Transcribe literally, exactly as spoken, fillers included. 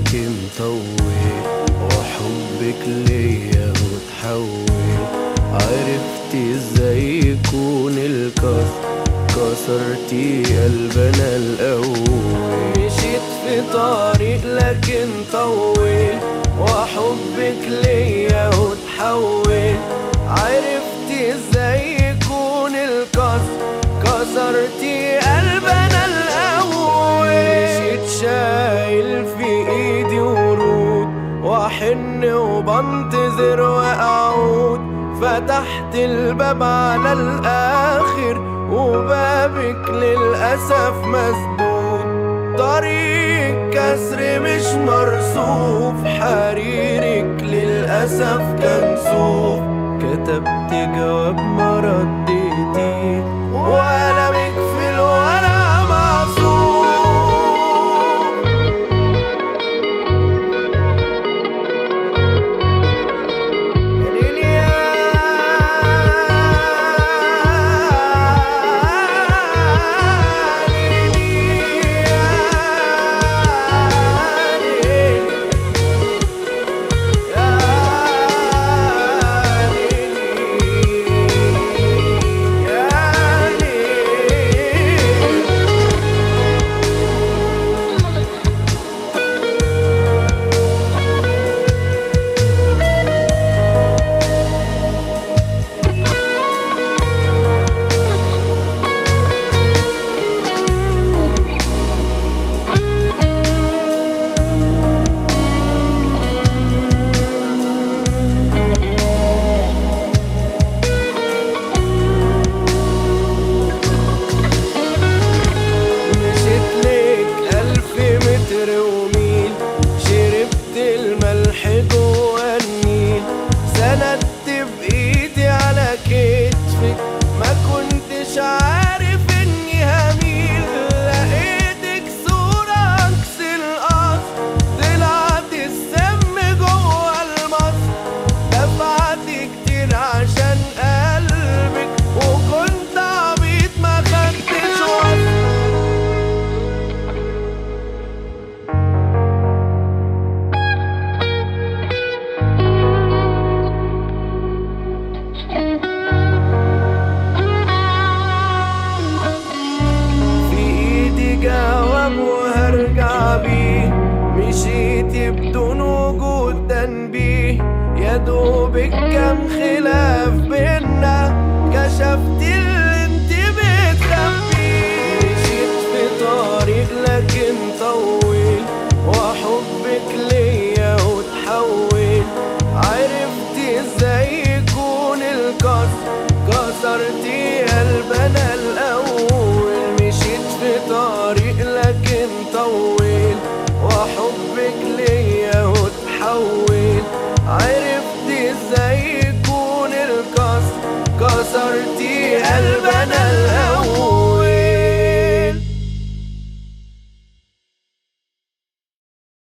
لكن طول وحبك ليا وتحول. عرفتي ازاي يكون الكسر، كسرتي قلبنا الأول. مشيت في طريق لكن طول وحبك ليا وتحول. عرفتي ازاي يكون الكسر، كسرتي قلبنا الأول. مشيت شايل في ايدي ورود واحن وبنتظر واعود. فتحت الباب على الآخر وبابك للأسف مسدود. طريق كسر مش مرصوف، حريرك للأسف كان صوف. كتبت جواب ما رديتي وقلمك في الورقة معصوف. سندت بإيدي على كتفك ما كنتش عارف إني هميل. لقيتك صورة عكس الأصل، طلعت السم جوه المصر. دفعت كتير عشان قلبك وكنت عبيط ما خدتش وصل. جواب وهرجع بيه، مشيتي بدون وجود تنبيه. يا دوبك كام خلاف بينا كشفتي